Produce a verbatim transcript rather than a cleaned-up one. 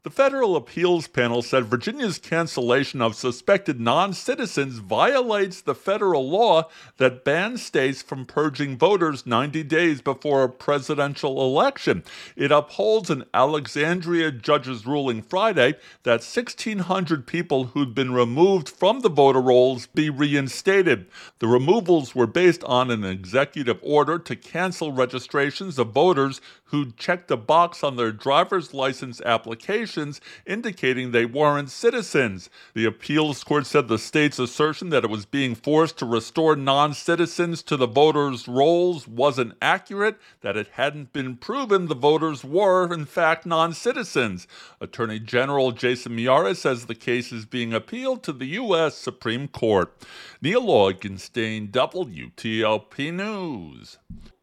The federal appeals panel said Virginia's cancellation of suspected non-citizens violates the federal law that bans states from purging voters ninety days before a presidential election. It upholds an Alexandria judge's ruling Friday that sixteen hundred people who'd been removed from the voter rolls be reinstated. The removals were based on an executive order to cancel registrations of voters who'd checked a box on their driver's license application indicating they weren't citizens. The appeals court said the state's assertion that it was being forced to restore non-citizens to the voters' rolls wasn't accurate, that it hadn't been proven the voters were, in fact, non-citizens. Attorney General Jason Miyares says the case is being appealed to the U S Supreme Court. Neil Augenstein, W T O P News.